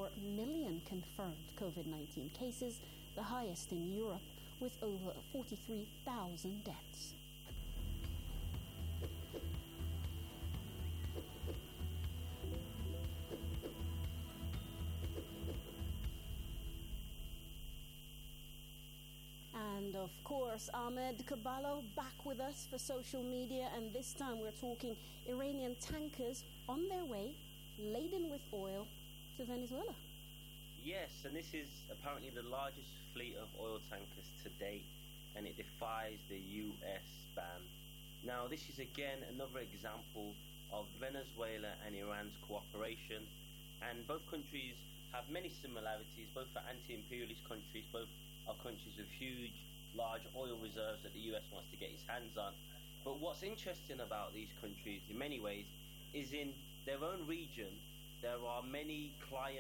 4 million confirmed COVID-19 cases, the highest in Europe, with over 43,000 deaths. And of course, Ahmed Caballo back with us for social media, and this time we're talking Iranian tankers on their way, laden with oil, to Venezuela. Yes, and this is apparently the largest fleet of oil tankers to date, and it defies the US ban. Now, this is again another example of Venezuela and Iran's cooperation, and both countries have many similarities, both for anti-imperialist countries, both are countries with huge, large oil reserves that the US wants to get its hands on. But what's interesting about these countries, in many ways, is in their own region, there are many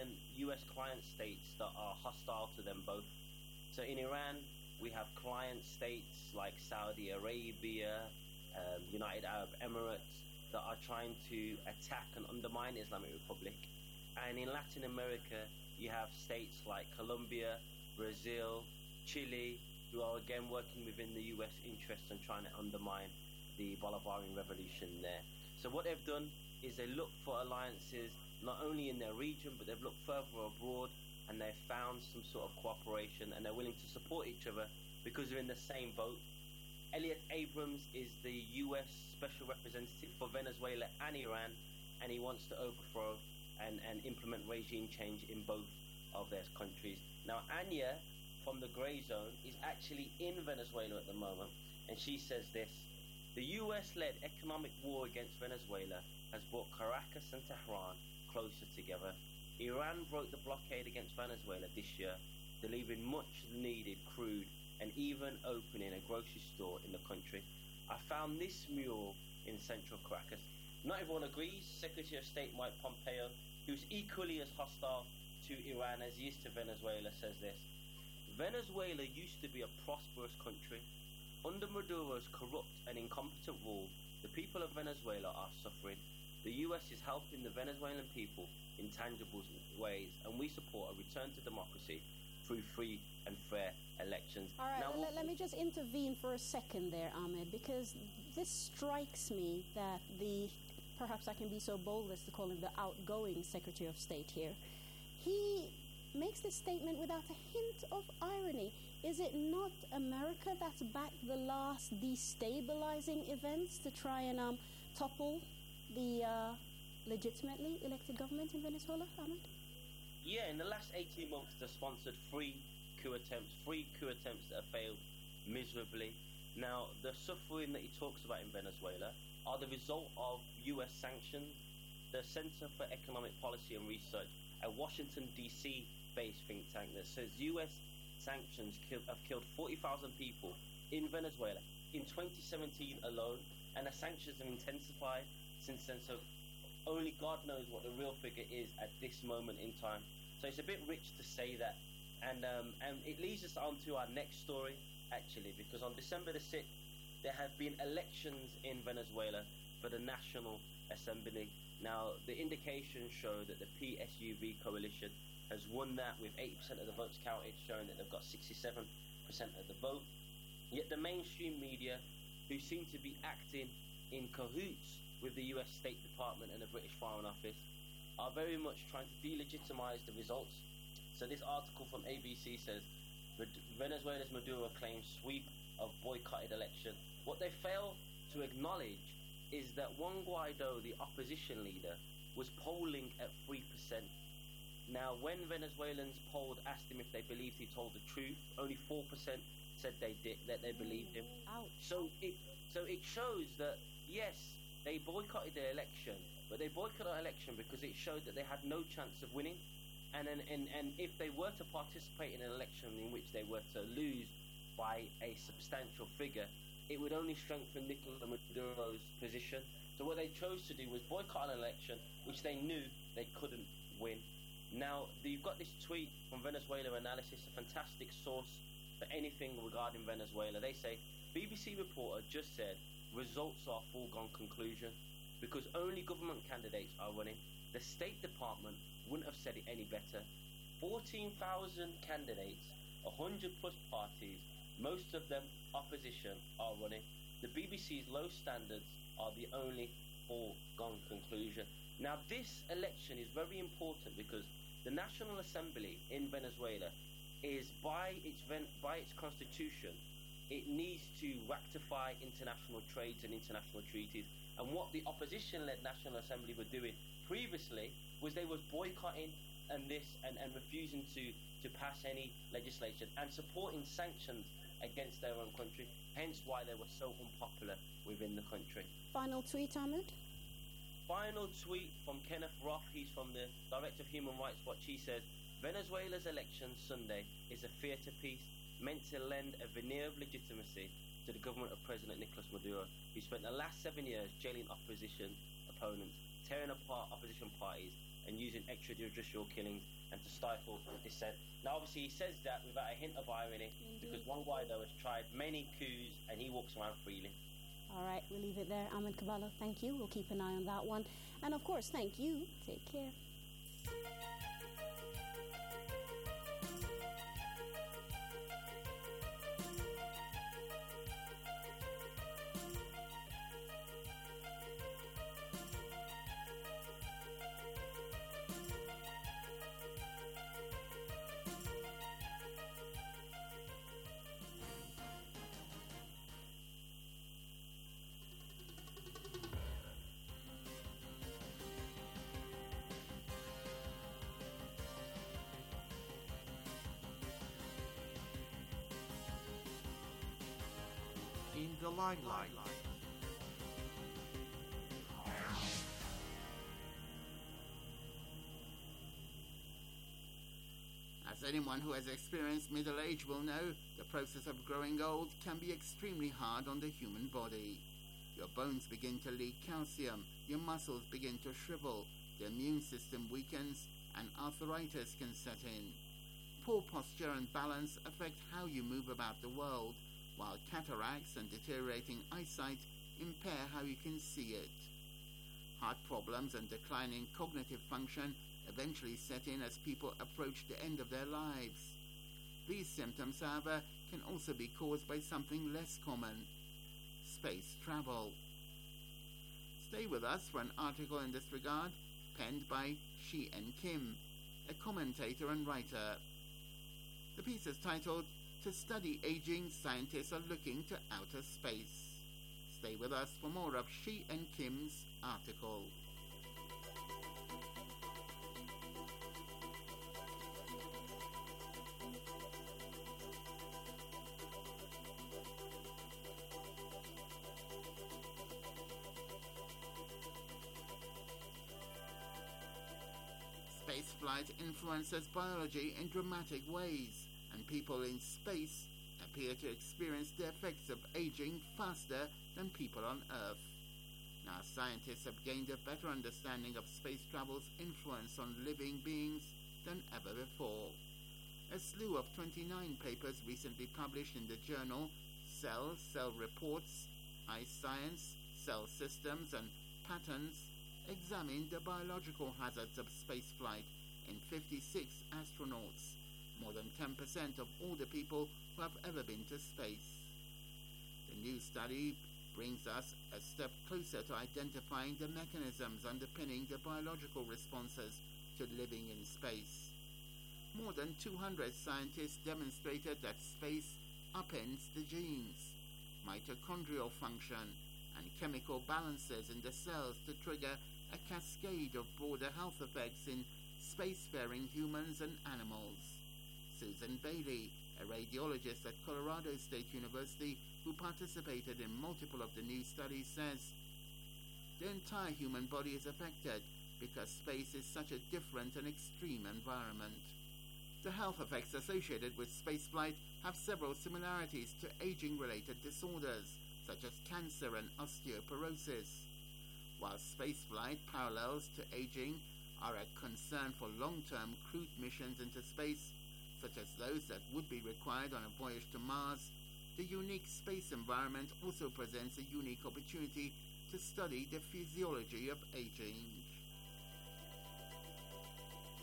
US client states that are hostile to them both. So in Iran, we have client states like Saudi Arabia, United Arab Emirates, that are trying to attack and undermine the Islamic Republic. And in Latin America, you have states like Colombia, Brazil, Chile, who are again working within the US interests and trying to undermine the Bolivarian revolution there. So what they've done is they look for alliances not only in their region, but they've looked further abroad, and they've found some sort of cooperation, and they're willing to support each other because they're in the same boat. Elliot Abrams is the US Special Representative for Venezuela and Iran, and he wants to overthrow and implement regime change in both of their countries. Now, Anya from the Grey Zone is actually in Venezuela at the moment, and she says this: the US-led economic war against Venezuela has brought Caracas and Tehran closer together. Iran broke the blockade against Venezuela this year, delivering much needed crude and even opening a grocery store in the country. I found this mural in central Caracas. Not everyone agrees. Secretary of State Mike Pompeo, who's equally as hostile to Iran as he is to Venezuela, says this: Venezuela used to be a prosperous country. Under Maduro's corrupt and incompetent rule, the people of Venezuela are suffering. The US is helping the Venezuelan people in tangible ways, and we support a return to democracy through free and fair elections. All right, now, let me just intervene for a second there, Ahmed, because this strikes me that perhaps I can be so bold as to call him the outgoing Secretary of State here, he makes this statement without a hint of irony. Is it not America that's backed the last destabilizing events to try and topple the legitimately elected government in Venezuela, Ahmed? Yeah, in the last 18 months, they've sponsored three coup attempts that have failed miserably. Now, the suffering that he talks about in Venezuela are the result of US sanctions. The Center for Economic Policy and Research, a Washington, D.C. based think tank that says US sanctions have killed 40,000 people in Venezuela in 2017 alone, and the sanctions have intensified since then, so only God knows what the real figure is at this moment in time. So it's a bit rich to say that, and it leads us on to our next story, actually, because on December the 6th, there have been elections in Venezuela for the National Assembly. Now, the indications show that the PSUV coalition has won that with 80% of the votes counted, showing that they've got 67% of the vote. Yet the mainstream media, who seem to be acting in cahoots with the US State Department and the British Foreign Office, are very much trying to delegitimize the results. So this article from ABC says, Venezuela's Maduro claims sweep of boycotted election. What they fail to acknowledge is that Juan Guaido, the opposition leader, was polling at 3%. Now, when Venezuelans polled, asked him if they believed he told the truth, only 4% said that they believed him. Ouch. So it shows that, yes, they boycotted the election, but they boycotted the election because it showed that they had no chance of winning. And if they were to participate in an election in which they were to lose by a substantial figure, it would only strengthen Nicolas Maduro's position. So what they chose to do was boycott an election which they knew they couldn't win. Now, you've got this tweet from Venezuela Analysis, a fantastic source for anything regarding Venezuela. They say, BBC reporter just said, results are foregone conclusion because only government candidates are running. The State Department wouldn't have said it any better. 14,000 candidates, 100 plus parties, most of them opposition, are running. The BBC's low standards are the only foregone conclusion. Now, this election is very important because the National Assembly in Venezuela is, by its constitution, it needs to ratify international trades and international treaties. And what the opposition-led National Assembly were doing previously was they was boycotting and refusing to pass any legislation and supporting sanctions against their own country, hence why they were so unpopular within the country. Final tweet, Ahmed? Final tweet from Kenneth Roth. He's from the Director of Human Rights Watch. He says, Venezuela's election Sunday is a theatre piece meant to lend a veneer of legitimacy to the government of President Nicolas Maduro, who spent the last 7 years jailing opposition opponents, tearing apart opposition parties, and using extrajudicial killings and to stifle dissent. Now, obviously, he says that without a hint of irony, because Juan Guaido has tried many coups and he walks around freely. All right, we'll leave it there. Ahmed Caballo, thank you. We'll keep an eye on that one. And of course, thank you. Take care. In the limelight. As anyone who has experienced middle age will know, the process of growing old can be extremely hard on the human body. Your bones begin to leak calcium, your muscles begin to shrivel, the immune system weakens, and arthritis can set in. Poor posture and balance affect how you move about the world, while cataracts and deteriorating eyesight impair how you can see it. Heart problems and declining cognitive function eventually set in as people approach the end of their lives. These symptoms, however, can also be caused by something less common: space travel. Stay with us for an article in this regard, penned by Shi-En Kim, a commentator and writer. The piece is titled, "To Study Aging, Scientists Are Looking to Outer Space." Stay with us for more of Shi-En Kim's article. Spaceflight influences biology in dramatic ways, and people in space appear to experience the effects of aging faster than people on Earth. Now, scientists have gained a better understanding of space travel's influence on living beings than ever before. A slew of 29 papers recently published in the journal Cell Reports, iScience, Cell Systems and Patterns examined the biological hazards of spaceflight in 56 astronauts, more than 10% of all the people who have ever been to space. The new study brings us a step closer to identifying the mechanisms underpinning the biological responses to living in space. More than 200 scientists demonstrated that space upends the genes, mitochondrial function, and chemical balances in the cells to trigger a cascade of broader health effects in spacefaring humans and animals. Susan Bailey, a radiologist at Colorado State University who participated in multiple of the new studies, says, "The entire human body is affected because space is such a different and extreme environment." The health effects associated with spaceflight have several similarities to aging-related disorders, such as cancer and osteoporosis. While spaceflight parallels to aging are a concern for long-term crewed missions into space, such as those that would be required on a voyage to Mars, the unique space environment also presents a unique opportunity to study the physiology of aging.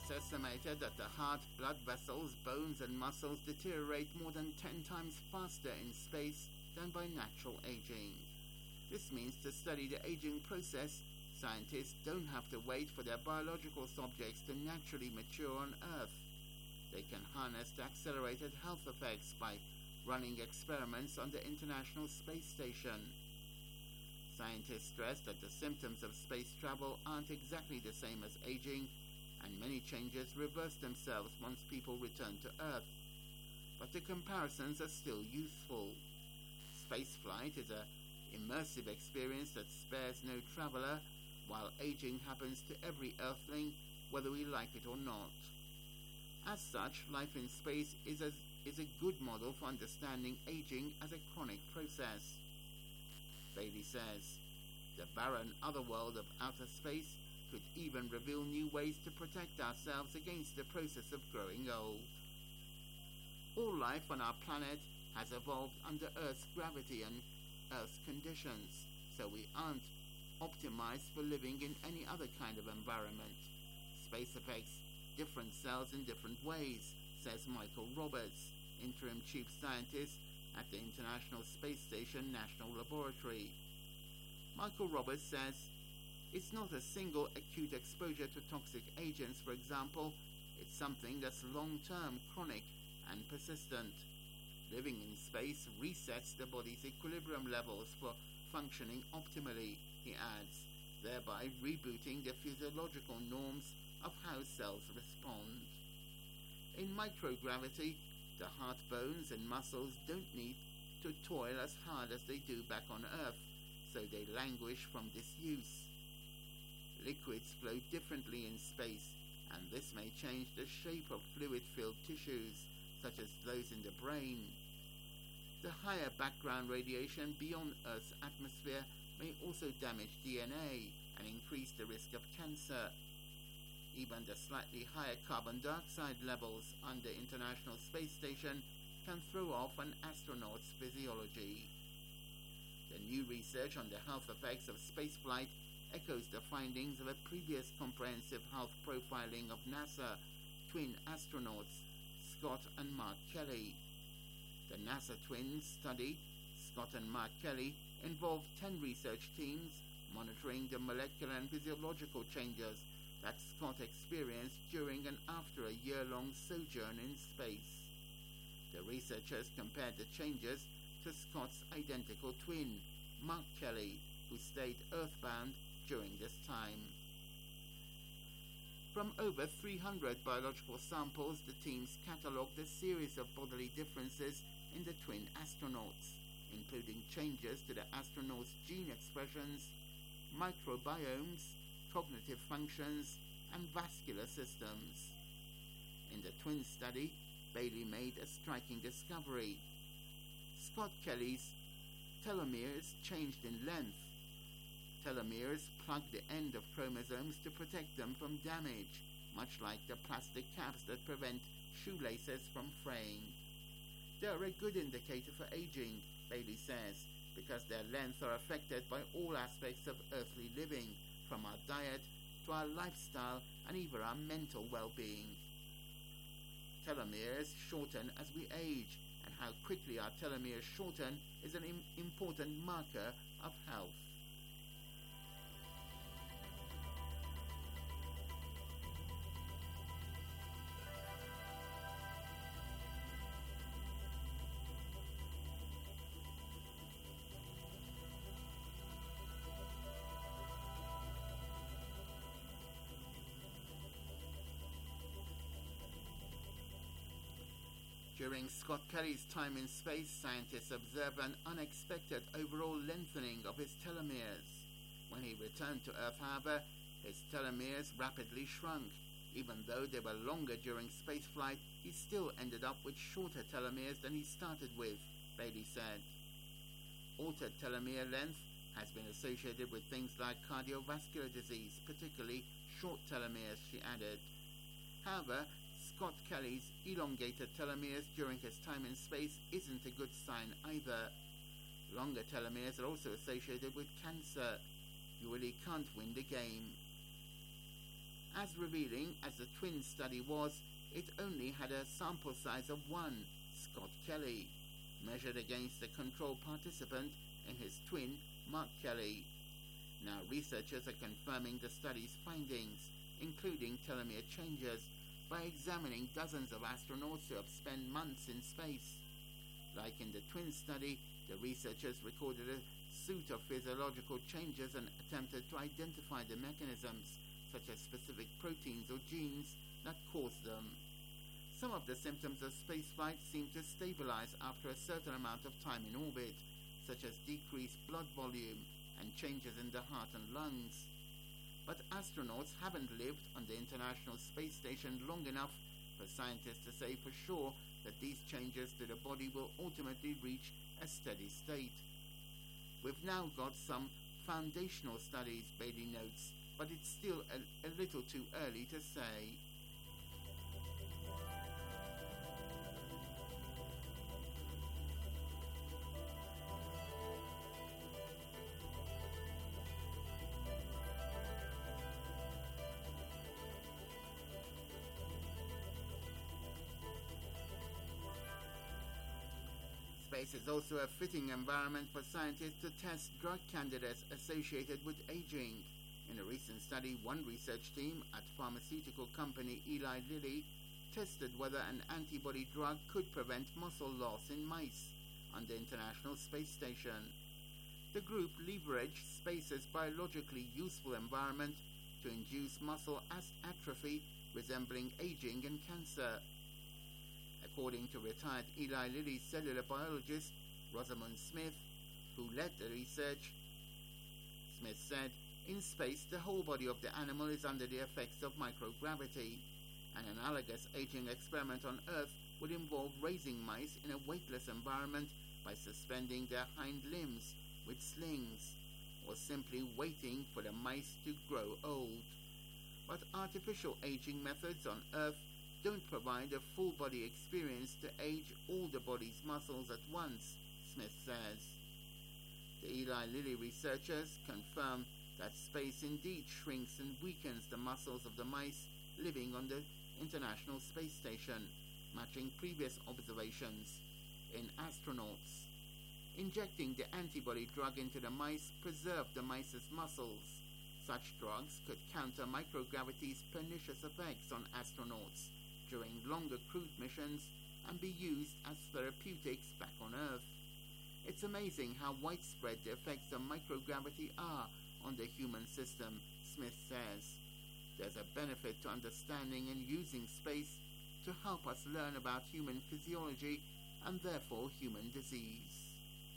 It's estimated that the heart, blood vessels, bones and muscles deteriorate more than 10 times faster in space than by natural aging. This means to study the aging process, scientists don't have to wait for their biological subjects to naturally mature on Earth. They can harness the accelerated health effects by running experiments on the International Space Station. Scientists stress that the symptoms of space travel aren't exactly the same as aging, and many changes reverse themselves once people return to Earth. But the comparisons are still useful. Spaceflight is an immersive experience that spares no traveler, while aging happens to every Earthling, whether we like it or not. As such, life in space is a good model for understanding aging as a chronic process. Bailey says, the barren otherworld of outer space could even reveal new ways to protect ourselves against the process of growing old. All life on our planet has evolved under Earth's gravity and Earth's conditions, so we aren't optimized for living in any other kind of environment. Space affects different cells in different ways, says Michael Roberts, interim chief scientist at the International Space Station National Laboratory. Michael Roberts says, it's not a single acute exposure to toxic agents, for example. It's something that's long-term, chronic, and persistent. Living in space resets the body's equilibrium levels for functioning optimally, he adds, thereby rebooting the physiological norms of how cells respond. In microgravity, the heart, bones and muscles don't need to toil as hard as they do back on Earth, so they languish from disuse. Liquids flow differently in space, and this may change the shape of fluid-filled tissues, such as those in the brain. The higher background radiation beyond Earth's atmosphere may also damage DNA and increase the risk of cancer. Even the slightly higher carbon dioxide levels on the International Space Station can throw off an astronaut's physiology. The new research on the health effects of spaceflight echoes the findings of a previous comprehensive health profiling of NASA twin astronauts, Scott and Mark Kelly. The NASA twins study, Scott and Mark Kelly, involved 10 research teams monitoring the molecular and physiological changes that Scott experienced during and after a year-long sojourn in space. The researchers compared the changes to Scott's identical twin, Mark Kelly, who stayed earthbound during this time. From over 300 biological samples, the teams catalogued a series of bodily differences in the twin astronauts, including changes to the astronauts' gene expressions, microbiomes, cognitive functions, and vascular systems. In the twin study, Bailey made a striking discovery. Scott Kelly's telomeres changed in length. Telomeres plug the end of chromosomes to protect them from damage, much like the plastic caps that prevent shoelaces from fraying. They are a good indicator for aging, Bailey says, because their length are affected by all aspects of earthly living, from our diet to our lifestyle and even our mental well-being. Telomeres shorten as we age, and how quickly our telomeres shorten is an important marker of health. During Scott Kelly's time in space, scientists observed an unexpected overall lengthening of his telomeres. When he returned to Earth, however, his telomeres rapidly shrunk. Even though they were longer during spaceflight, he still ended up with shorter telomeres than he started with, Bailey said. Altered telomere length has been associated with things like cardiovascular disease, particularly short telomeres, she added. However, Scott Kelly's elongated telomeres during his time in space isn't a good sign either. Longer telomeres are also associated with cancer. You really can't win the game. As revealing as the twin study was, it only had a sample size of one, Scott Kelly, measured against the control participant and his twin, Mark Kelly. Now researchers are confirming the study's findings, including telomere changes, by examining dozens of astronauts who have spent months in space. Like in the twin study, the researchers recorded a suite of physiological changes and attempted to identify the mechanisms, such as specific proteins or genes, that cause them. Some of the symptoms of spaceflight seem to stabilize after a certain amount of time in orbit, such as decreased blood volume and changes in the heart and lungs. But astronauts haven't lived on the International Space Station long enough for scientists to say for sure that these changes to the body will ultimately reach a steady state. We've now got some foundational studies, Bailey notes, but it's still a little too early to say. Space is also a fitting environment for scientists to test drug candidates associated with aging. In a recent study, one research team at pharmaceutical company Eli Lilly tested whether an antibody drug could prevent muscle loss in mice on the International Space Station. The group leveraged space's biologically useful environment to induce muscle atrophy resembling aging and cancer. According to retired Eli Lilly cellular biologist Rosamund Smith, who led the research, Smith said, "In space, the whole body of the animal is under the effects of microgravity. An analogous aging experiment on Earth would involve raising mice in a weightless environment by suspending their hind limbs with slings, or simply waiting for the mice to grow old. But artificial aging methods on Earth don't provide a full body experience to age all the body's muscles at once," Smith says. The Eli Lilly researchers confirm that space indeed shrinks and weakens the muscles of the mice living on the International Space Station, matching previous observations in astronauts. Injecting the antibody drug into the mice preserved the mice's muscles. Such drugs could counter microgravity's pernicious effects on astronauts during longer crewed missions and be used as therapeutics back on Earth. It's amazing how widespread the effects of microgravity are on the human system, Smith says. There's a benefit to understanding and using space to help us learn about human physiology and therefore human disease.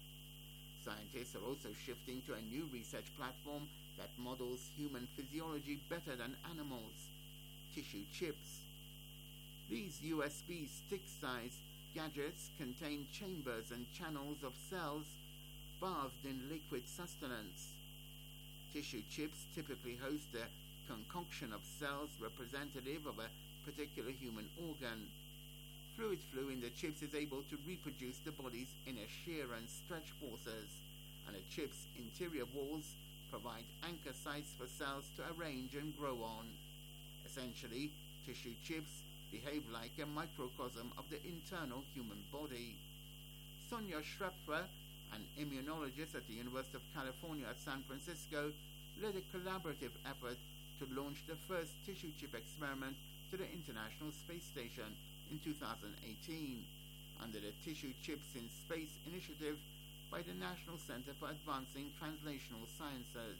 Scientists are also shifting to a new research platform that models human physiology better than animals: tissue chips. These USB stick-sized gadgets contain chambers and channels of cells bathed in liquid sustenance. Tissue chips typically host a concoction of cells representative of a particular human organ. Fluid flow in the chips is able to reproduce the body's inner shear and stretch forces, and the chip's interior walls provide anchor sites for cells to arrange and grow on. Essentially, tissue chips behave like a microcosm of the internal human body. Sonia Schrepfer, an immunologist at the University of California at San Francisco, led a collaborative effort to launch the first tissue chip experiment to the International Space Station in 2018 under the Tissue Chips in Space initiative by the National Center for Advancing Translational Sciences.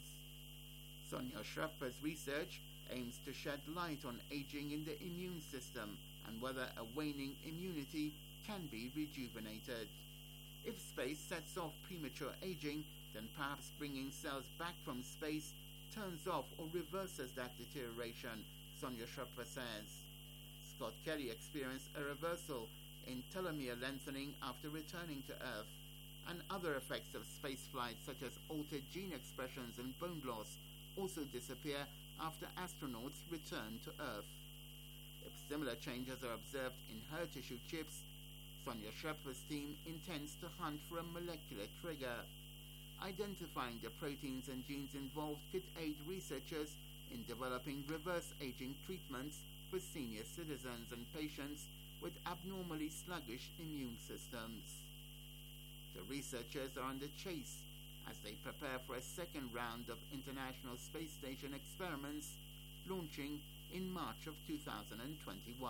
Sonia Schrepfer's research aims to shed light on aging in the immune system and whether a waning immunity can be rejuvenated. If space sets off premature aging, then perhaps bringing cells back from space turns off or reverses that deterioration, Sonia Schrepfer says. Scott Kelly experienced a reversal in telomere lengthening after returning to Earth, and other effects of spaceflight such as altered gene expressions and bone loss also disappear after astronauts return to Earth. If similar changes are observed in her tissue chips, Sonia Schrepfer's team intends to hunt for a molecular trigger. Identifying the proteins and genes involved could aid researchers in developing reverse aging treatments for senior citizens and patients with abnormally sluggish immune systems. The researchers are on the chase as they prepare for a second round of International Space Station experiments launching in March of 2021.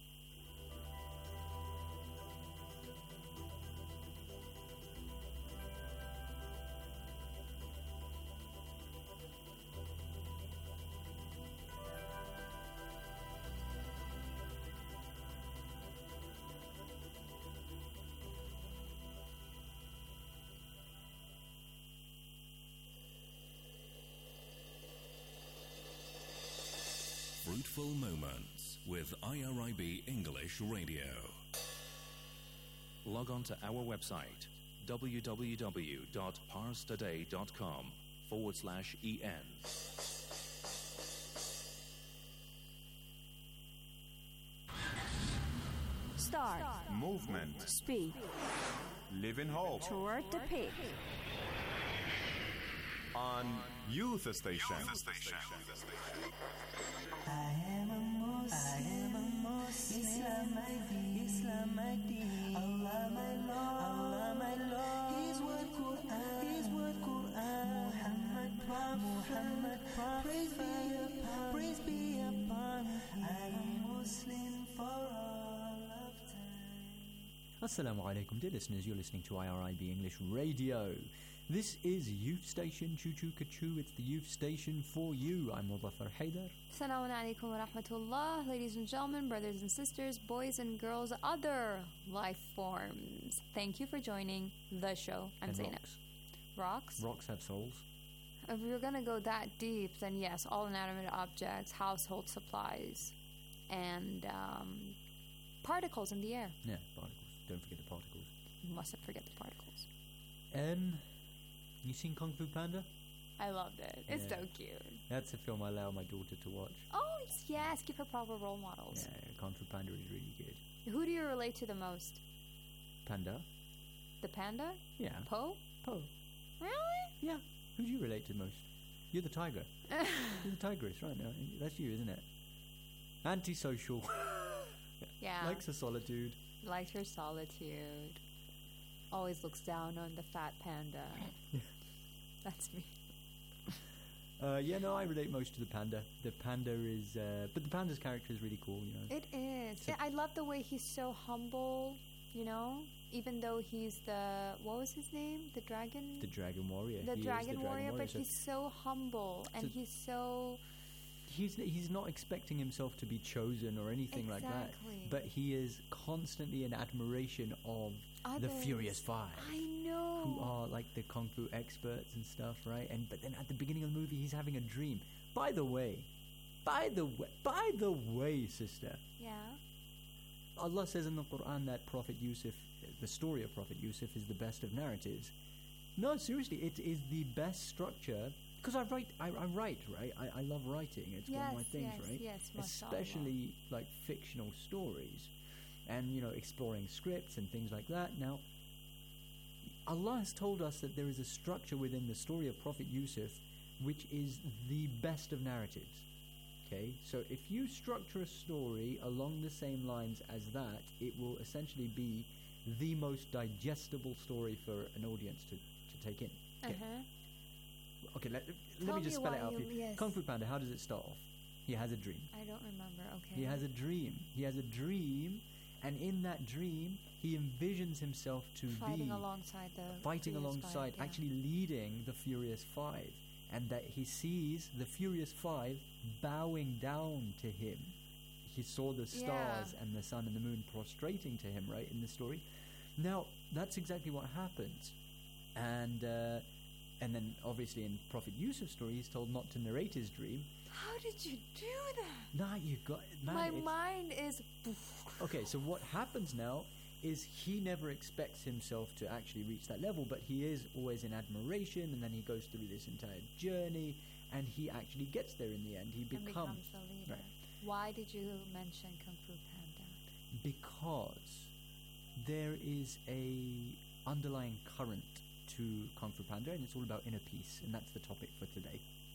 Fruitful Moments with IRIB English Radio. Log on to our website www.parstoday.com/en. Start. Movement. Speed. Live in hope. Toward the peak. On Youth Station. I am a Muslim, Islam my deen, Allah my Lord, His word Quran, Muhammad Prophet, praise be upon him. I am Muslim for all of time. Assalamu alaikum, dear listeners, you're listening to IRIB English Radio. This is Youth Station, Choo Choo Kachoo, it's the Youth Station for you. I'm Mudaffar Haidar. Assalamu alaikum wa rahmatullah, ladies and gentlemen, brothers and sisters, boys and girls, other life forms. Thank you for joining the show. I'm And Zainab. rocks. Rocks? Rocks have souls. If we were going to go that deep, then yes, all inanimate objects, household supplies, and particles in the air. Yeah, particles. Don't forget the particles. You mustn't forget the particles. You seen Kung Fu Panda? I loved it. It's Yeah. so cute. That's a film I allow my daughter to watch. Oh, yes, give her proper role models. Yeah, Kung Fu Panda is really good. Who do you relate to the most? Panda? The panda? Yeah. Po? Po. Really? Yeah. Who do you relate to most? You're the tiger. You're the tigress, right? No, that's you, isn't it? Antisocial. Yeah. Likes a solitude. Likes her solitude. Always looks down on the fat panda. That's me. Yeah, no, I relate most to the panda. The panda is, but the panda's character is really cool, you know. It is. So- I love the way he's so humble, you know? Even though he's what was his name? The dragon? The Dragon Warrior. The He is dragon warrior, but so he's so humble and So- he's so... he's not expecting himself to be chosen or anything like that. Exactly. But he is constantly in admiration of the Others. Furious Five. I know. Who are like the kung fu experts and stuff, right? But then at the beginning of the movie, he's having a dream. By the way, sister, Yeah. Allah says in the Quran that Prophet Yusuf, the story of Prophet Yusuf, is the best of narratives. No, seriously, it is the best structure. Because I write, right? I love writing. It's one of my things, right? Yes, mashallah. Especially like fictional stories, and exploring scripts and things like that. Now, Allah has told us that there is a structure within the story of Prophet Yusuf, which is the best of narratives. Okay, so if you structure a story along the same lines as that, it will essentially be the most digestible story for an audience to take in. Okay, okay let Tell me just me spell it why out for you- you. yes. Kung Fu Panda, how does it start off? He has a dream. I don't remember. Okay. He has a dream. And in that dream, he envisions himself to fighting be alongside the fighting Furious alongside, Five, yeah. actually leading the Furious Five, and that he sees the Furious Five bowing down to him. He saw the stars and the sun and the moon prostrating to him, right, in the story. Now, that's exactly what happens. And then, obviously, in Prophet Yusuf's story, he's told not to narrate his dream. How did you do that? Nah, you got... Man, My it's- mind is... Okay, so what happens now is he never expects himself to actually reach that level, but he is always in admiration, and then he goes through this entire journey, and he actually gets there in the end. He and becomes the leader. Right. Why did you mention Kung Fu Panda? Because there is a underlying current to Kung Fu Panda, and it's all about inner peace, and that's the topic for today.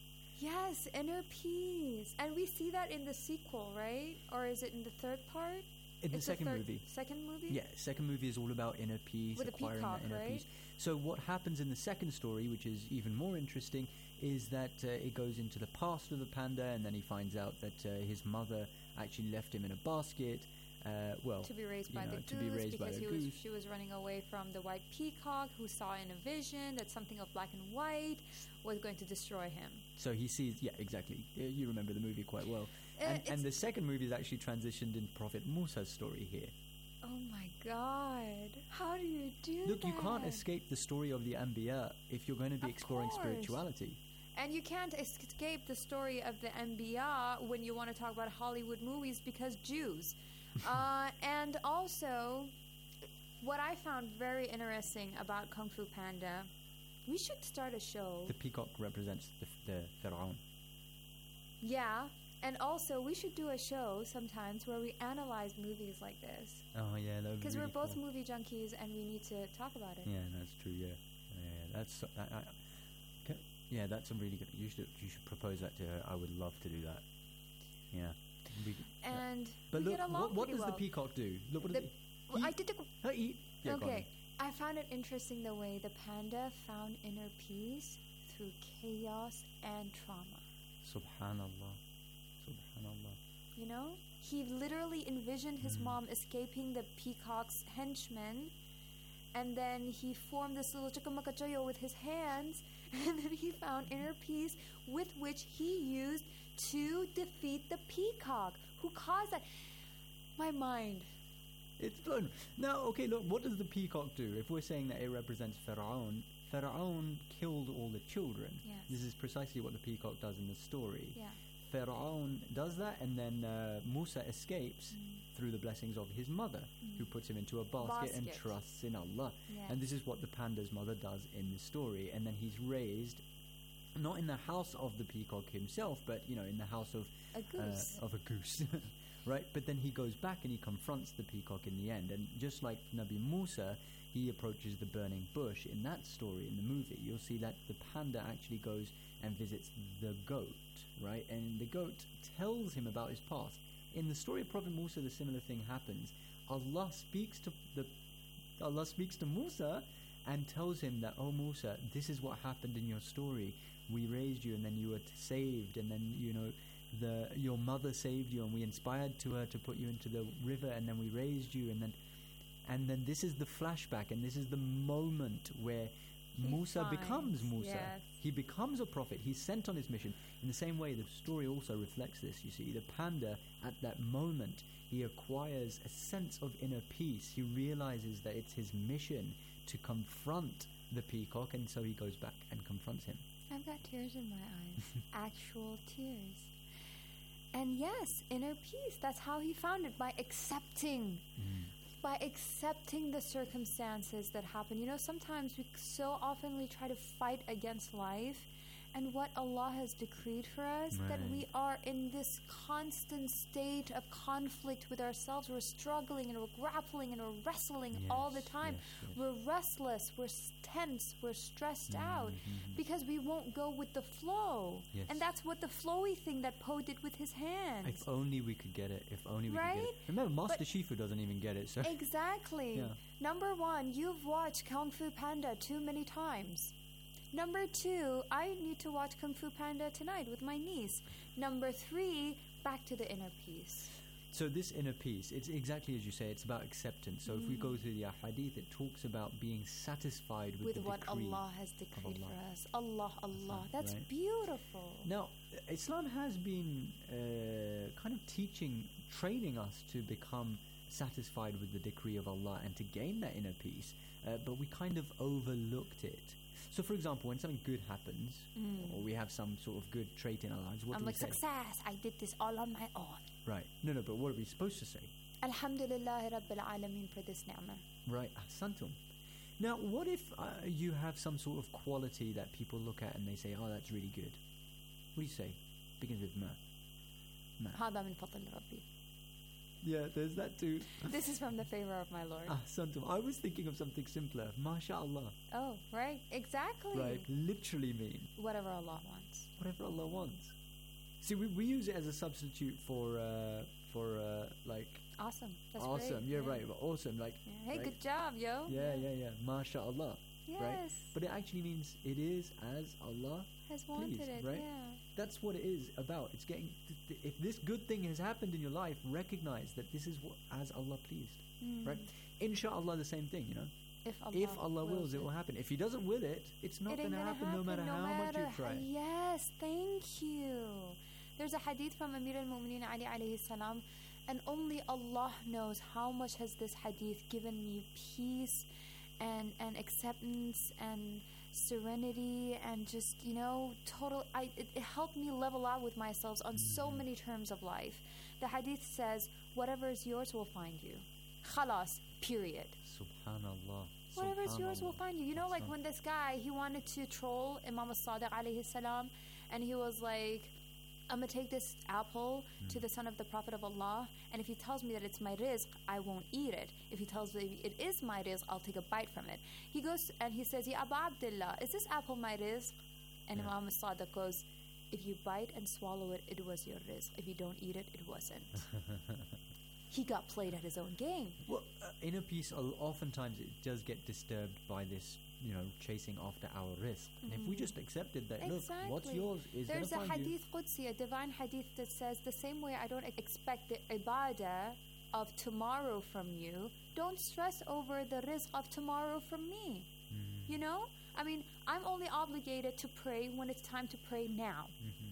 Yes, inner peace. And we see that in the sequel, right? Or is it in the third part? In the It's second movie. Second movie? Yeah, second movie is all about inner peace, With a acquiring peacock, that inner right? peace. So what happens in the second story, which is even more interesting, is that it goes into the past of the panda, and then he finds out that his mother actually left him in a basket. To be raised by the to be goose, raised by because the he was, goose. she was running away from the white peacock, who saw in a vision that something of black and white was going to destroy him. So he sees, yeah, exactly. You remember the movie quite well. And the second movie is actually transitioned in Prophet Musa's story here. Oh my God! How do you do that? Look, you can't escape the story of the Anbiya if you're going to be Of exploring course. spirituality. And you can't escape the story of the Anbiya when you want to talk about Hollywood movies, because Jews. And also, what I found very interesting about Kung Fu Panda, we should start a show. The peacock represents the Pharaoh. Yeah, and also we should do a show sometimes where we analyze movies like this. Oh yeah, that would be Because really we're both cool. movie junkies and we need to talk about it. Yeah, that's true. Yeah, that's yeah, that's a really good. You should propose that to her. I would love to do that. Yeah. And But we look, get along what pretty does the well. peacock do? Look, what The- does well, I did the. eat? Yeah, go on Okay, I found it interesting the way the panda found inner peace through chaos and trauma. then. Subhanallah. Subhanallah. You know? He literally envisioned his mom escaping the peacock's henchmen, and then he formed this little chikamakachoyo with his hands, and then he found inner peace with which he used to defeat the peacock, who caused that. My mind. It's blown. Now, okay, look, what does the peacock do? If we're saying that it represents Pharaoh killed all the children. Yes. This is precisely what the peacock does in the story. Yeah. Pharaoh does that, and then Musa escapes through the blessings of his mother, who puts him into a basket and trusts in Allah. Yes. And this is what the panda's mother does in the story. And then he's raised, not in the house of the peacock himself, but, you know, in the house of A goose. of a goose. Right? But then he goes back and he confronts the peacock in the end. And just like Nabi Musa, he approaches the burning bush. In that story, in the movie, you'll see that the panda actually goes and visits the goat, right? And the goat tells him about his past. In the story of Prophet Musa, the similar thing happens. Allah speaks to Musa and tells him that, oh Musa, this is what happened in your story. We raised you, and then you were saved, and then, you know, your mother saved you, and we inspired to her to put you into the river, and then we raised you, and then this is the flashback, and this is the moment where Musa becomes Musa. Yes. He becomes a prophet. He's sent on his mission. In the same way, the story also reflects this. You see, the panda, at that moment, he acquires a sense of inner peace. He realizes that it's his mission to confront the peacock, and so he goes back and confronts him. I've got tears in my eyes. Actual tears. And yes, inner peace. That's how he found it, by accepting. By accepting the circumstances that happen. You know, sometimes we try to fight against life, and what Allah has decreed for us, that we are in this constant state of conflict with ourselves. We're struggling and we're grappling and we're wrestling all the time. Yes. We're restless, we're tense, we're stressed out because we won't go with the flow. Yes. And that's what the flowy thing that Poe did with his hands. If only we could get it. If only we could get Right? it. Remember, Master Shifu doesn't even get it. So Exactly. Yeah. Number one, you've watched Kung Fu Panda too many times. Number two, I need to watch Kung Fu Panda tonight with my niece. Number three, back to the inner peace. So this inner peace, it's exactly as you say, it's about acceptance. So if we go through the ahadith, it talks about being satisfied with the what decree Allah has decreed Allah. for us. Allah. That's Right. beautiful. Now, Islam has been kind of training us to become satisfied with the decree of Allah and to gain that inner peace, but we kind of overlooked it. So, for example, when something good happens, or we have some sort of good trait in our lives, what I'm do like, we say? success, I did this all on my own. Right. No, but what are we supposed to say? Alhamdulillah Rabbil Alameen for this ni'mah. Right, ahsantum. Now, what if you have some sort of quality that people look at and they say, oh, that's really good? What do you say? Begins with ma. هذا من فضل ربي. Yeah, there's that too. This is from the favor of my Lord. Ahsantum. I was thinking of something simpler. MashaAllah. Oh, right. Exactly. Right. Literally mean Whatever Allah wants. whatever Allah wants. See, we use it as a substitute for like Awesome. That's awesome. great. Yeah, right. But awesome, like Yeah. Hey, right? good job, yo. Yeah. MashaAllah. Yes. Right. But it actually means it is as Allah. Has wanted Please, it. right? Yeah. That's what it is about. It's getting. If this good thing has happened in your life, recognize that this is what as Allah pleased. Right. Inshallah, the same thing. You know. If Allah wills, it will happen. If He doesn't will it, it's not going to happen, no matter how much you try. Yes, thank you. There's a hadith from Amir al-Mu'mineen Ali alayhi salam, and only Allah knows how much has this hadith given me peace and acceptance and serenity and just, total. It helped me level out with myself on so many terms of life. The hadith says, whatever is yours will find you. Khalas, period. Subhanallah. Whatever is yours will Subhanallah. find you. You know, like when this guy, he wanted to troll Imam al-Sadiq alayhi salam, and he was like, I'm going to take this apple to the son of the Prophet of Allah, and if he tells me that it's my rizq, I won't eat it. If he tells me it is my rizq, I'll take a bite from it. He goes and he says, Ya Abu Abdullah, is this apple my rizq? And Imam al-Sadiq goes, if you bite and swallow it, it was your rizq. If you don't eat it, it wasn't. He got played at his own game. Well, inner peace, oftentimes it does get disturbed by this, chasing after our risk. And if we just accepted that, look, what's yours is going to There's a find you. hadith Qudsi, a divine hadith that says, the same way I don't expect the ibadah of tomorrow from you, don't stress over the rizq of tomorrow from me. You know? I mean, I'm only obligated to pray when it's time to pray now.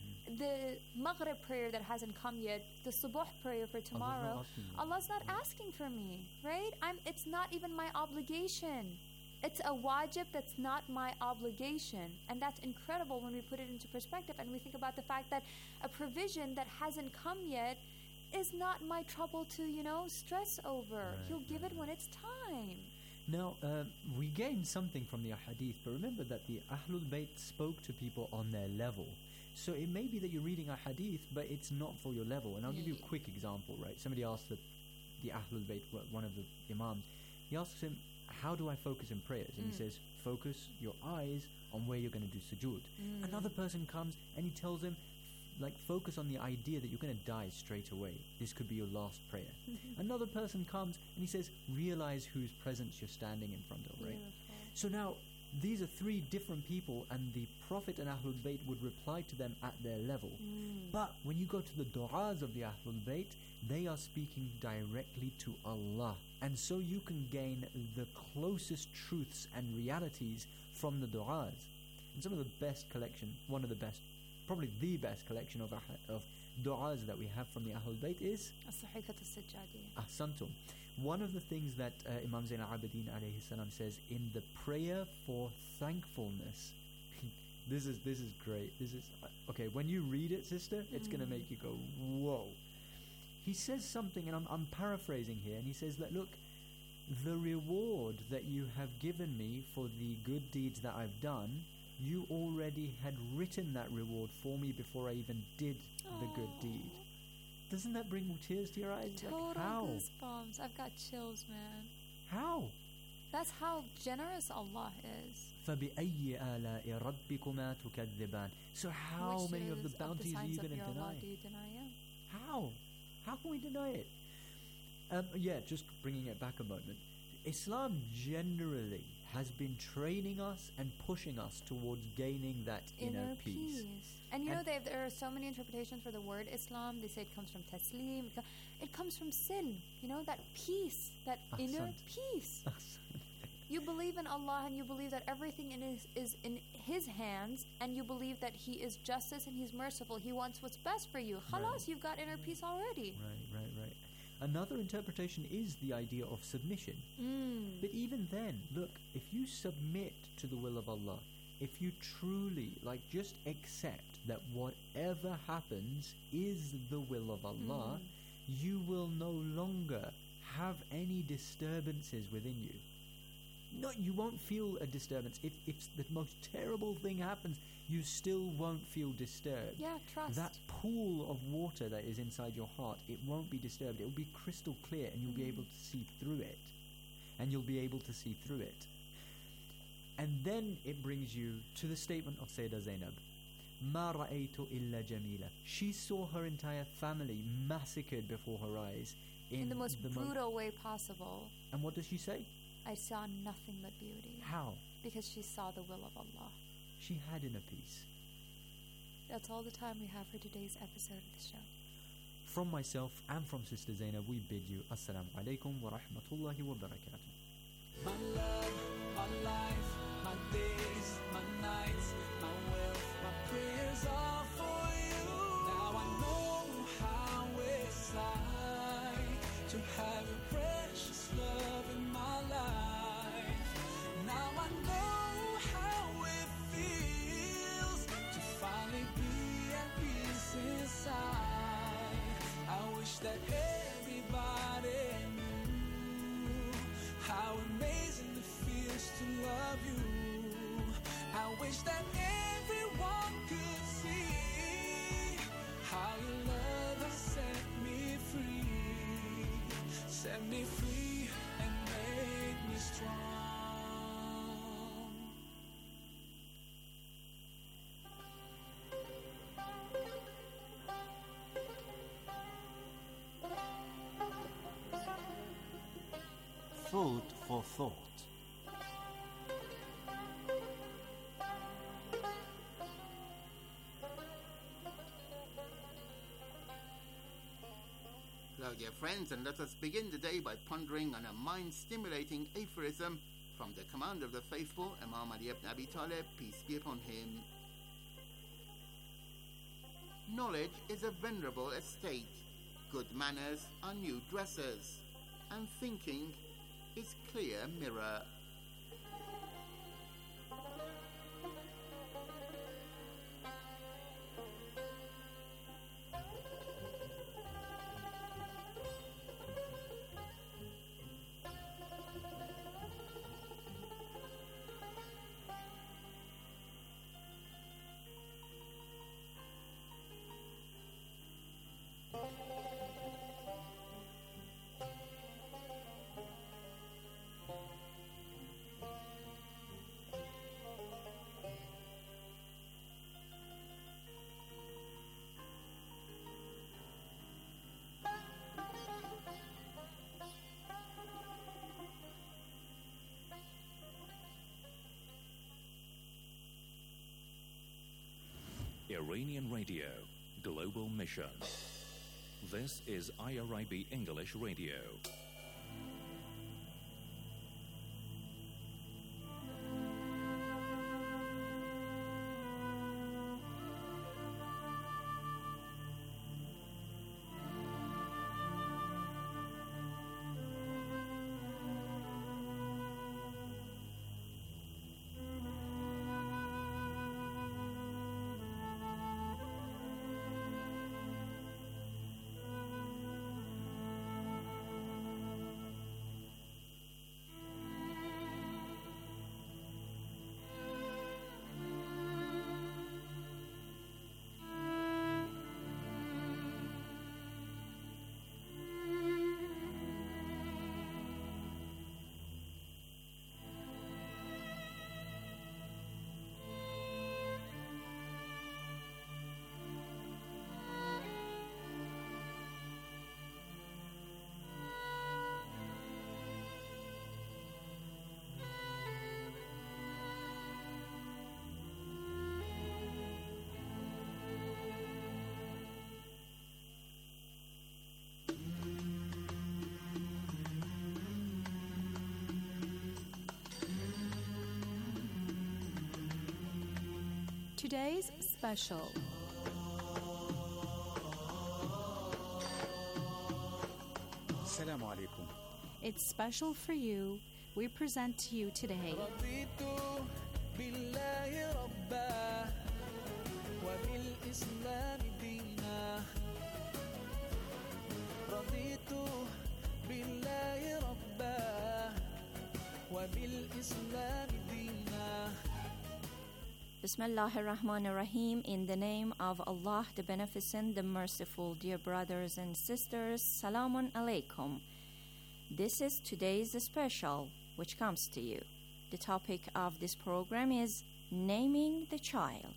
The Maghrib prayer that hasn't come yet, the Subuh prayer for tomorrow, Allah's not asking for me, right? It's not even my obligation. It's a wajib that's not my obligation. And that's incredible when we put it into perspective and we think about the fact that a provision that hasn't come yet is not my trouble to, stress over. He'll give it when it's time. Now, we gain something from the hadith, but remember that the Ahlul Bayt spoke to people on their level. So it may be that you're reading a hadith, but it's not for your level. And I'll give you a quick example, right? Somebody asked the Ahlul Bayt, one of the imams, he asks him, how do I focus in prayers? And he says, focus your eyes on where you're going to do sujood. Another person comes and he tells him, focus on the idea that you're going to die straight away. This could be your last prayer. Another person comes and he says, realize whose presence you're standing in front of, right? So now, these are three different people, and the Prophet and Ahlul Bayt would reply to them at their level. But when you go to the du'as of the Ahlul Bayt, they are speaking directly to Allah. And so you can gain the closest truths and realities from the du'as. And some of the best collection, one of the best, probably the best collection of du'as that we have from the Ahlul Bayt is As-Sahiqat as-Sajjadiyya. Ahsantum. One of the things that Imam Zain al-Abidin alayhi salam says in the prayer for thankfulness, this is great. This is okay. When you read it, sister, it's going to make you go, whoa. He says something, and I'm paraphrasing here, and he says that, look, the reward that you have given me for the good deeds that I've done, you already had written that reward for me before I even did the good deed. Doesn't that bring tears to your eyes? Total How? goosebumps. I've got chills, man. How? That's how generous Allah is. فَبِأَيِّ آلَاءِ رَبِّكُمَا تُكَذِّبَانِ. So how Which many of the is bounties are signs you of going to your deny? Allah do you deny? Yeah. How? How can we deny it? Just bringing it back a moment. Islam generally has been training us and pushing us towards gaining that inner peace. And there are so many interpretations for the word Islam. They say it comes from taslim. It comes from silm. That peace, that inner peace. You believe in Allah and you believe that everything is in His hands, and you believe that He is justice and He's merciful. He wants what's best for you. Khalas, you've got inner peace already. Right. Another interpretation is the idea of submission. But even then, look, if you submit to the will of Allah, if you truly, just accept that whatever happens is the will of Allah, you will no longer have any disturbances within you. you won't feel a disturbance. If the most terrible thing happens, you still won't feel disturbed. Yeah, trust. That pool of water that is inside your heart, it won't be disturbed. It will be crystal clear, and you'll be able to see through it. And you'll be able to see through it. And then it brings you to the statement of Sayyidah Zainab. مَا رَأَيْتُ إِلَّا جَمِيلًا. She saw her entire family massacred before her eyes in the most brutal way possible. And what does she say? I saw nothing but beauty. How? Because she saw the will of Allah. She had inner peace. That's all the time we have for today's episode of the show. From myself and from Sister Zainab, we bid you Assalamu alaikum wa rahmatullahi wa barakatuh. My love, my life, my days, my nights, my wealth, my prayers are for you. Now I know how it's like to have a precious love in my life. Now I know how it feels to finally be at peace inside. I wish that everybody knew how amazing it feels to love you. I wish that everyone could see how your love has set me free and made me strong. Food for thought. Hello, dear friends, and let us begin the day by pondering on a mind-stimulating aphorism from the Commander of the Faithful, Imam Ali ibn Abi Talib, peace be upon him. Knowledge is a venerable estate, good manners are new dresses, and thinking is clear mirror. Iranian Radio, Global Mission. This is IRIB English Radio. Today's special. Assalamu alaikum. It's special for you. We present to you today. Bismillahir Rahmanir Rahim. In the name of Allah, the Beneficent, the Merciful. Dear brothers and sisters, Salamun Alaikum. This is today's special, which comes to you. The topic of this program is naming the child.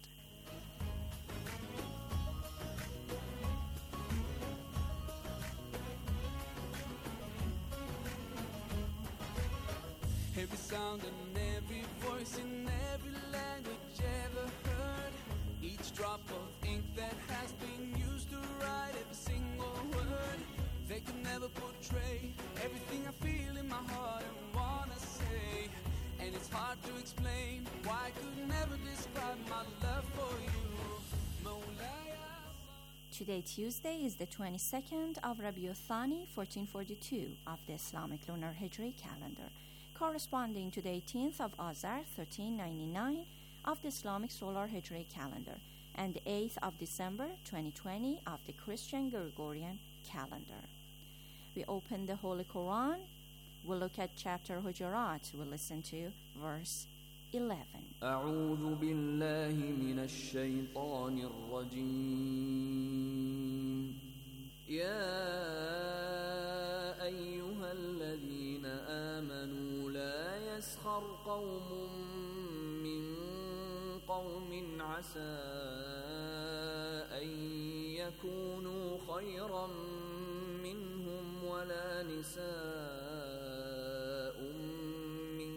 Every sound and every voice in every language ever heard. Each drop of ink that has been used to write every single word. They could never portray everything I feel in my heart and wanna say. And it's hard to explain why I could never describe my love for you. Mawlaya. Today, Tuesday, is the 22nd of Rabiul Thani, 1442 of the Islamic Lunar Hijri calendar, corresponding to the 18th of Azar, 1399 of the Islamic Solar Hijri calendar, and the 8th of December, 2020 of the Christian Gregorian calendar. We open the Holy Quran. We'll look at chapter Hujurat. We'll listen to verse 11. أعوذ بالله من الشيطان الرجيم. يا أيها الذين آمنوا لا يسخر قوم من قوم عسى أن يكونوا خيرا منهم ولا نساء من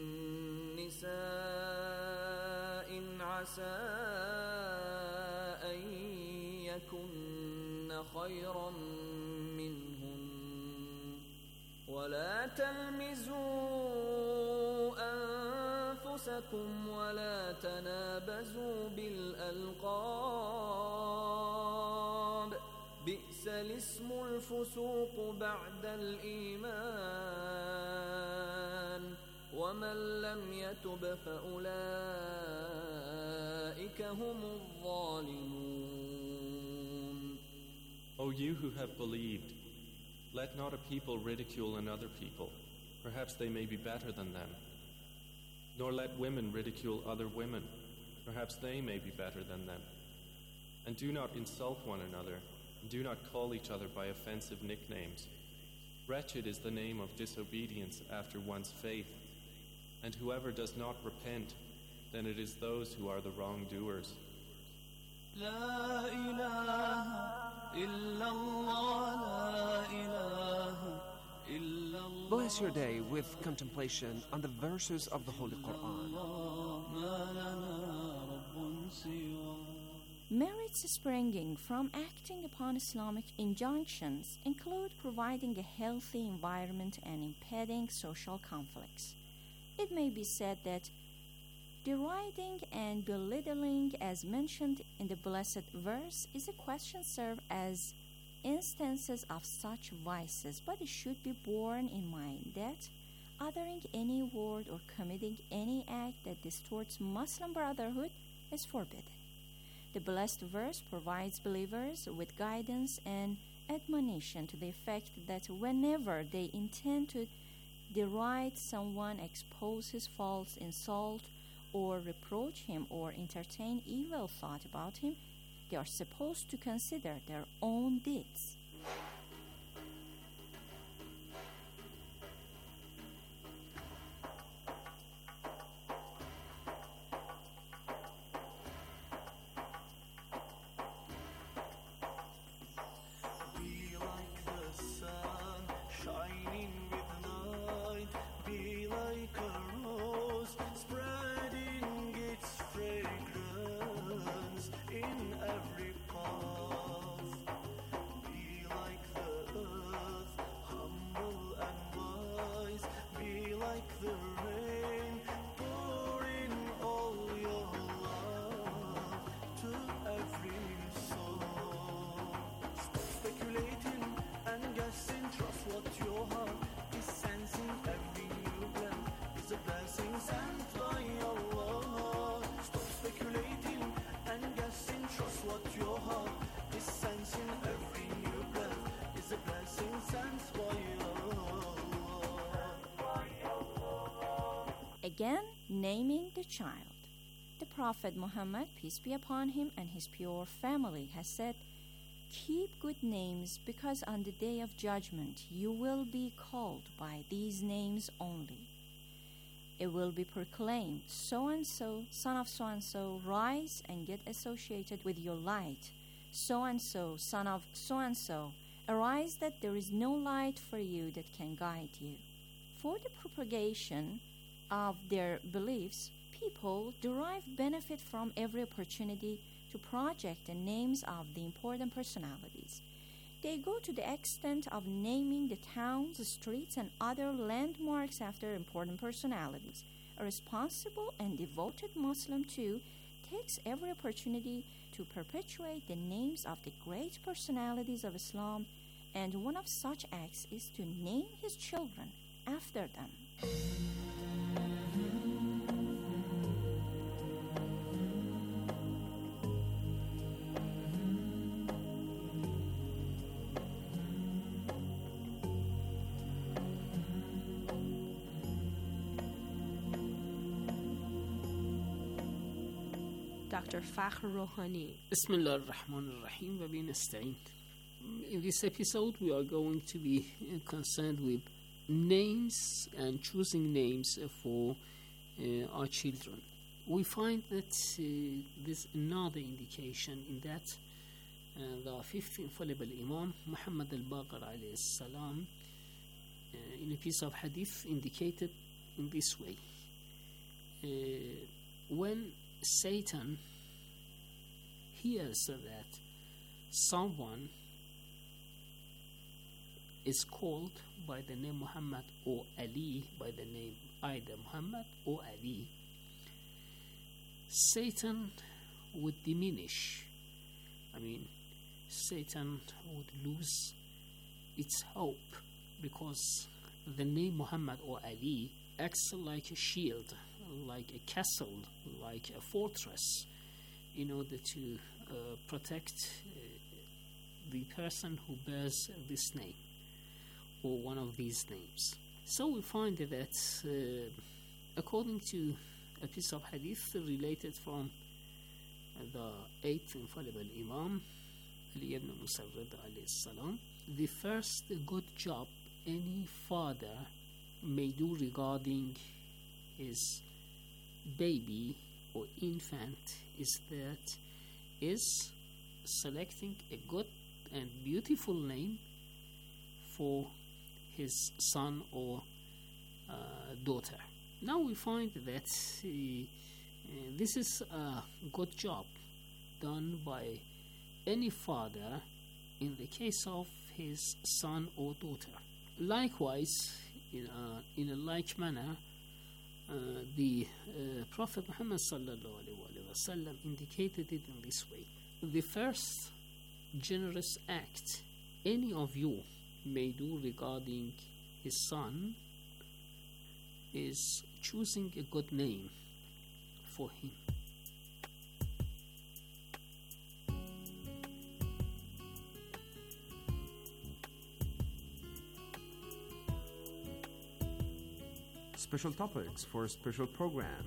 نساء عسى أن يكن خيرا منهم ولا تلمزوا أنفسكم ولا تنابزوا بالألقاب بئس الاسم الفسوق بعد الإيمان ومن لم يتب فأولئك هم الظالمون. O you who have believed, let not a people ridicule another people, perhaps they may be better than them. Nor let women ridicule other women, perhaps they may be better than them. And do not insult one another, and do not call each other by offensive nicknames. Wretched is the name of disobedience after one's faith, and whoever does not repent, then it is those who are the wrongdoers. لا إله إلا الله لا إله إلا الله. Bless your day with contemplation on the verses of the Holy Quran. Merits springing from acting upon Islamic injunctions include providing a healthy environment and impeding social conflicts. It may be said that deriding and belittling, as mentioned in the blessed verse, is a question served as instances of such vices, but it should be borne in mind that uttering any word or committing any act that distorts Muslim brotherhood is forbidden. The blessed verse provides believers with guidance and admonition to the effect that whenever they intend to deride someone, expose his faults, insult, or reproach him, or entertain evil thought about him, they are supposed to consider their own deeds. Be like the sun, shining with light. Be like a rose, spreading its fragrance in every path. Be like the earth, humble and wise. Be like the rain, pour in all your love to every soul. Stop speculating and guessing, trust what your heart is sensing. Every new blend is a blessing sent by Allah. Stop speculating and guessing, trust what your heart is sensing. Every new blend is a blessing sent by Allah. Again, naming the child. The Prophet Muhammad, peace be upon him, and his pure family, has said, "Keep good names, because on the day of judgment you will be called by these names only. It will be proclaimed, so and so, son of so and so, rise and get associated with your light. So and so, son of so and so, arise that there is no light for you that can guide you." For the propagation of their beliefs, people derive benefit from every opportunity to project the names of the important personalities. They go to the extent of naming the towns, streets, and other landmarks after important personalities. A responsible and devoted Muslim, too, takes every opportunity to perpetuate the names of the great personalities of Islam, and one of such acts is to name his children after them. Dr. Fakhr Rouhani. Bismillah ar-Rahman ar-Rahim wa bihi nasta'in. In this episode, we are going to be concerned with names and choosing names for our children. We find that there's another indication in that the fifth infallible Imam, Muhammad al-Baqir alayhi salam, in a piece of hadith indicated in this way. When Satan hears that someone is called by the name Muhammad or Ali, by the name either Muhammad or Ali, Satan would diminish. Satan would lose its hope, because the name Muhammad or Ali acts like a shield, like a castle, like a fortress, in order to protect the person who bears this name or one of these names. So we find that according to a piece of hadith related from the eighth infallible Imam, Ali ibn Musarrid alayhi salam, the first good job any father may do regarding his baby or infant is selecting a good and beautiful name for his son or daughter. Now we find that this is a good job done by any father in the case of his son or daughter. Likewise, in a like manner, the Prophet Muhammad sallallahu alaihi wasallam indicated it in this way: the first generous act any of you may do regarding his son is choosing a good name for him. Special topics for a special program.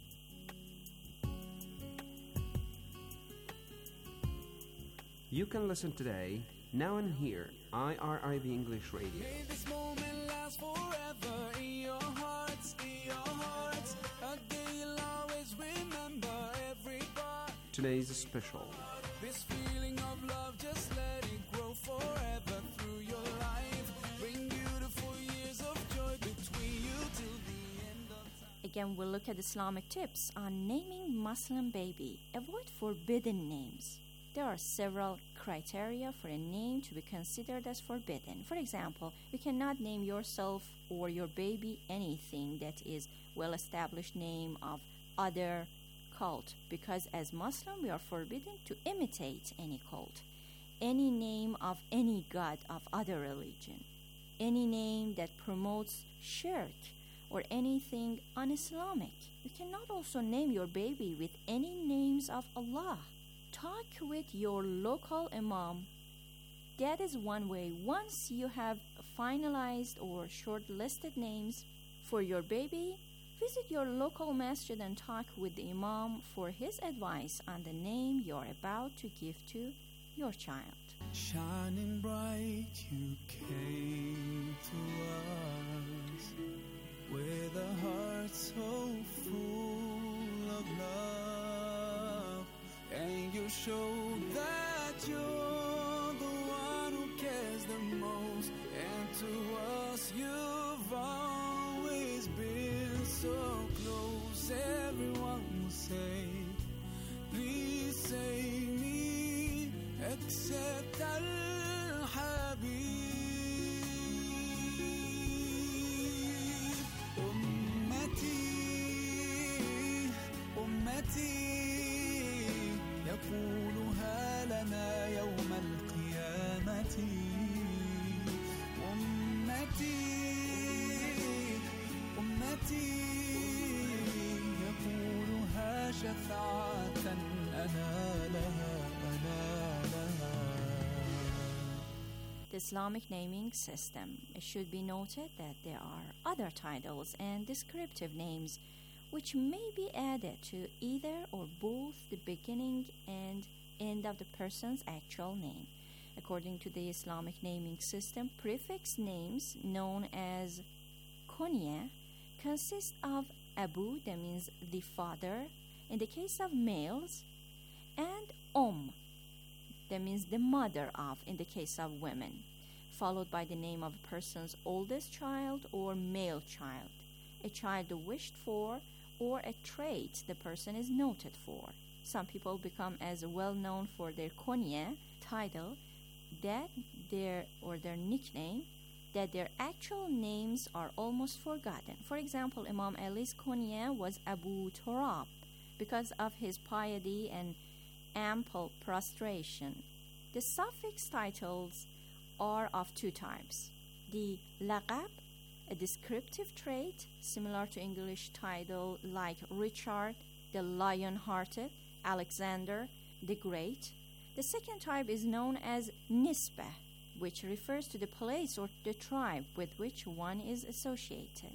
You can listen today, now and here, IRIB English Radio. May this moment last forever in your hearts, a day you'll always remember every part. Today's special. This feeling of love, just let it grow forever through your life. Bring beautiful years of joy between you till the end of time. Again, we'll look at Islamic tips on naming Muslim baby. Avoid forbidden names. There are several criteria for a name to be considered as forbidden. For example, you cannot name yourself or your baby anything that is well-established name of other cult, because as Muslim we are forbidden to imitate any cult, any name of any god of other religion, any name that promotes shirk or anything un-Islamic. You cannot also name your baby with any names of Allah. Talk with your local imam. That is one way. Once you have finalized or shortlisted names for your baby, Visit your local masjid and talk with the imam for his advice on the name you're about to give to your child. Shining bright, you came to us with a heart so full of love, and you showed that you're the one who cares the most, and to us you've always been so close. Everyone will say, please save me, except Al-Habib. أمتي يقولها لنا يوم القيامة. أمتي يقولها شفاعة أنا لها. The Islamic naming system. It should be noted that there are other titles and descriptive names which may be added to either or both the beginning and end of the person's actual name. According to the Islamic naming system, prefix names known as kunya consist of Abu, that means the father, in the case of males, and that means the mother of, in the case of women, followed by the name of a person's oldest child or male child, a child wished for, or a trait the person is noted for. Some people become as well known for their kunya title that their nickname that their actual names are almost forgotten. For example, Imam Ali's kunya was Abu Turab because of his piety and ample prostration. The suffix titles are of two types. The laqab, a descriptive trait similar to English title like Richard the Lion-Hearted, Alexander the Great. The second type is known as nisbah, which refers to the place or the tribe with which one is associated.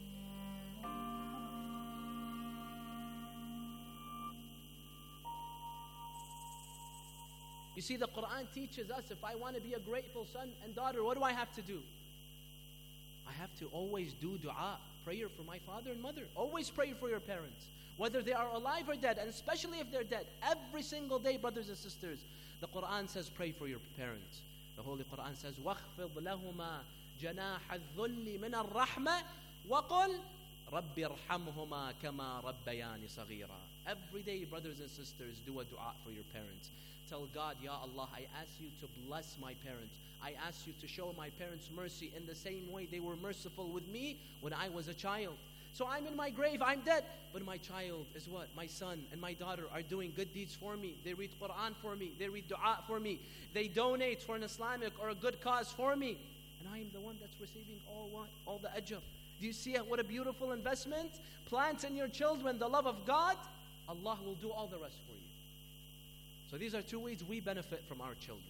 You see, the Quran teaches us, if I want to be a grateful son and daughter, what do I have to do? I have to always do dua, prayer for my father and mother. Always pray for your parents, whether they are alive or dead, and especially if they're dead. Every single day, brothers and sisters, the Quran says pray for your parents. The Holy Quran says, وَاخْفِضْ لَهُمَا جَنَاحَ الذُّلِّ مِنَ الرَّحْمَةِ وَقُلْ رَبِّ ارْحَمْهُمَا كَمَا رَبَّيَانِ صَغِيرًا. Every day, brothers and sisters, do a dua for your parents. Tell God, Ya Allah, I ask you to bless my parents. I ask you to show my parents mercy in the same way they were merciful with me when I was a child. So I'm in my grave, I'm dead, but my child is what? My son and my daughter are doing good deeds for me. They read Quran for me. They read dua for me. They donate for an Islamic or a good cause for me. And I am the one that's receiving all what? All the ajr. Do you see what a beautiful investment? Plant in your children the love of God. Allah will do all the rest for you. So these are two ways we benefit from our children.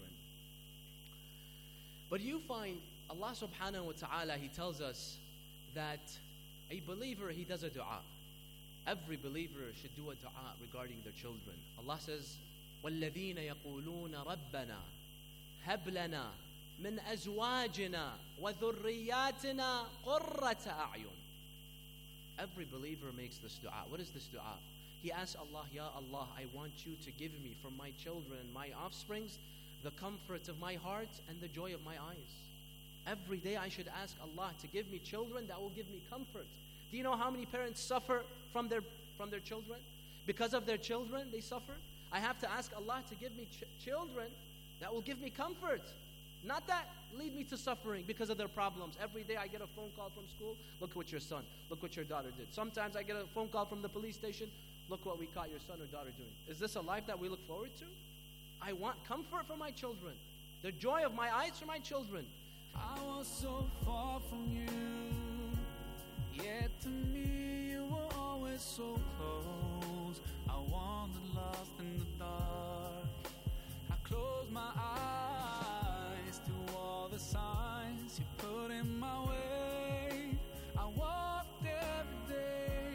But you find Allah subhanahu wa ta'ala, He tells us that a believer, he does a dua. Every believer should do a dua regarding their children. Allah says, وَالَّذِينَ يَقُولُونَ رَبَّنَا هَبْ لَنَا مِنْ أَزْوَاجِنَا وَذُرِّيَّاتِنَا قُرَّةَ أَعْيُنٍ. Every believer makes this dua. What is this dua? He asks Allah, Ya Allah, I want you to give me from my children and my offsprings the comfort of my heart and the joy of my eyes. Every day I should ask Allah to give me children that will give me comfort. Do you know how many parents suffer from their children? Because of their children, they suffer. I have to ask Allah to give me children that will give me comfort. Not that lead me to suffering because of their problems. Every day I get a phone call from school. Look what your son, look what your daughter did. Sometimes I get a phone call from the police station. Look what we caught your son or daughter doing. Is this a life that we look forward to? I want comfort for my children. The joy of my eyes for my children. I was so far from you, yet to me you were always so close. I wandered lost in the dark. I closed my eyes to all the signs you put in my way. I walked every day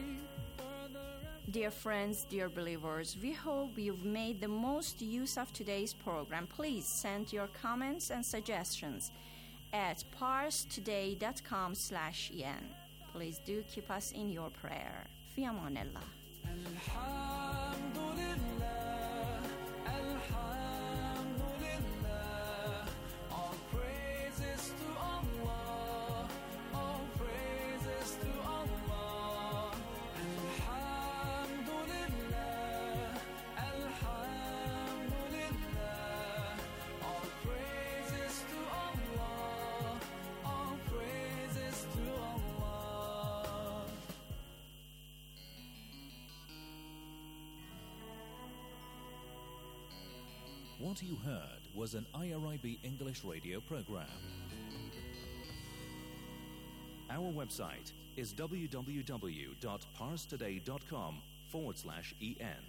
Dear friends, dear believers, we hope you've made the most use of today's program. Please send your comments and suggestions at parstoday.com/en. Please do keep us in your prayer. Fi amanillah. Alhamdulillah, Alhamdulillah, all praises to Allah, all praises to Allah. Alhamdulillah, Alhamdulillah, all praises to Allah, all praises to Allah. What you heard was an IRIB English radio program. Our website is www.parstoday.com/en.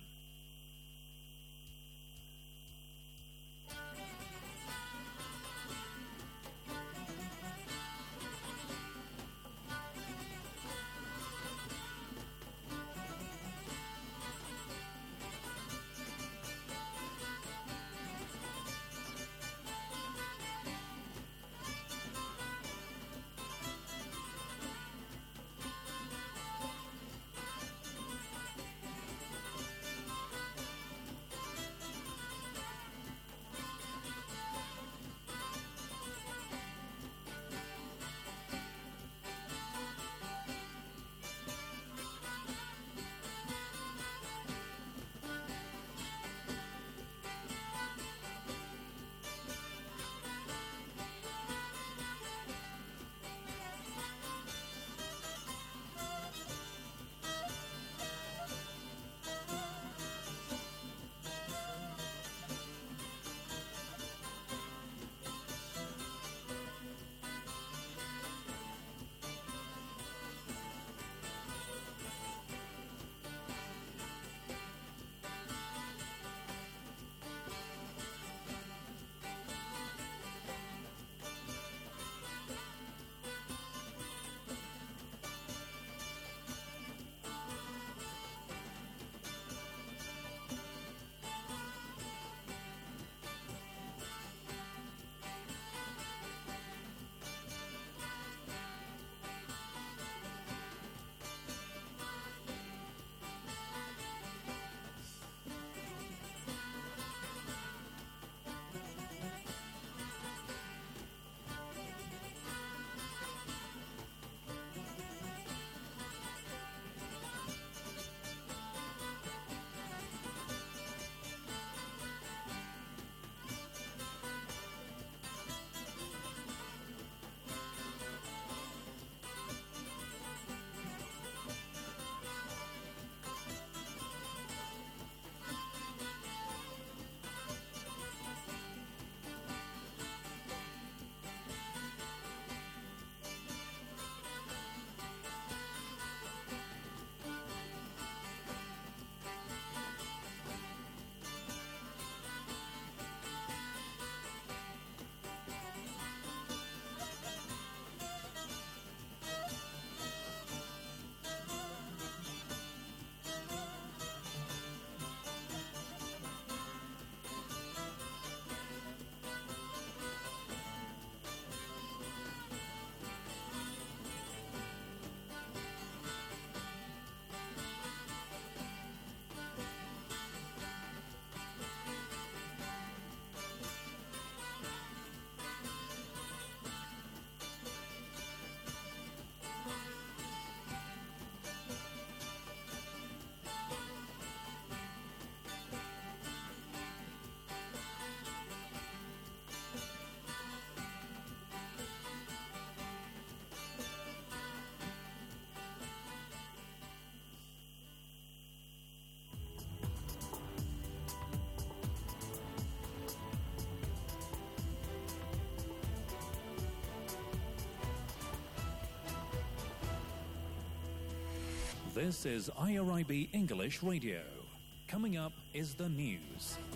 This is IRIB English Radio. Coming up is the news.